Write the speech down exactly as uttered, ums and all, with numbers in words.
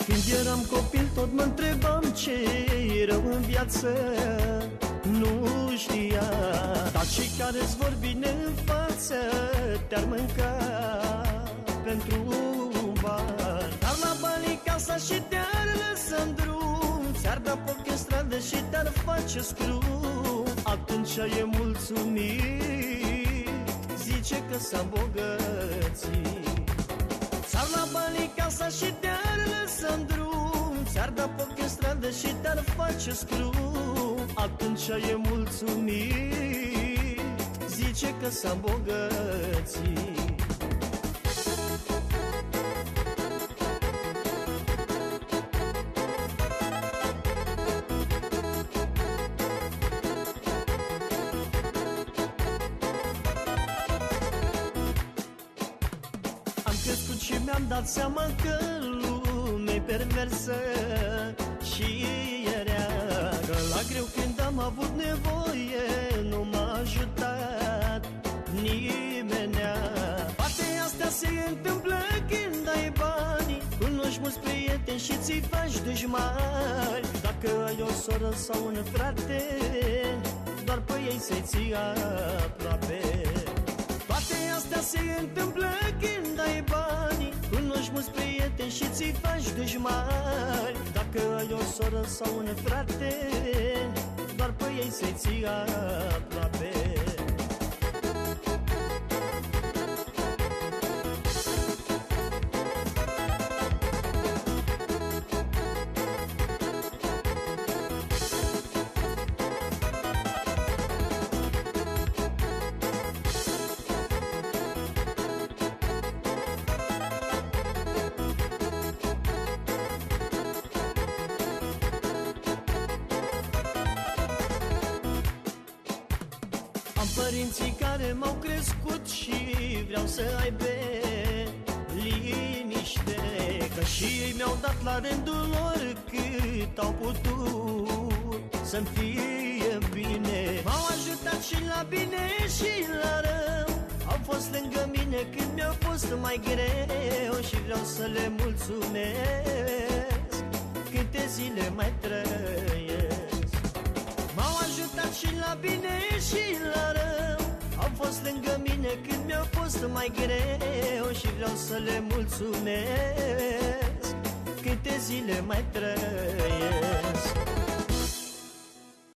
Când eram copil tot mă întrebam ce e rău în viață. Nu știa, dar cei care-ți vor bine în față te-ar mânca pentru un ban. Dar la banii casa și te-ar lăsa în drum, ți-ar da foc în stradă și te-ar face scrum. Atunci e mulțumit, zice că s-a îmbogățit. Ți-ar la banii casa și te-ar lăsa în drum, ți-ar da foc în stradă și te-ar face scrum. Atunci e mulțumit, zice că s-a îmbogățit. Am crescut și mi-am dat seama că lumea-i perversă și e rea, că la greu când am avut nevoie nu m-a ajutat nimenea. Poate astea se întâmplă când ai bani, cunoști mulți prieteni și ți-i faci dușmani. Dacă ai o soră sau un frate, doar pe ei să-i ții aproape. Toate astea se întâmplă când ai bani, cunoști mulți prieteni și ți-i faci dușmani. Dacă ai o soră sau un frate, doar pe ei să-i ții aproape. Am părinții care m-au crescut și vreau să aibă liniște, că și ei mi-au dat la rândul lor cât au putut să-mi fie bine. M-au ajutat și la bine și la rău, au fost lângă mine când mi-a fost mai greu și vreau să le mulțumesc câte zile mai trăiesc. M-au ajutat și la bine și la rău, au fost lângă mine când mi-a fost mai greu și vreau să le mulțumesc câte zile mai trăiesc.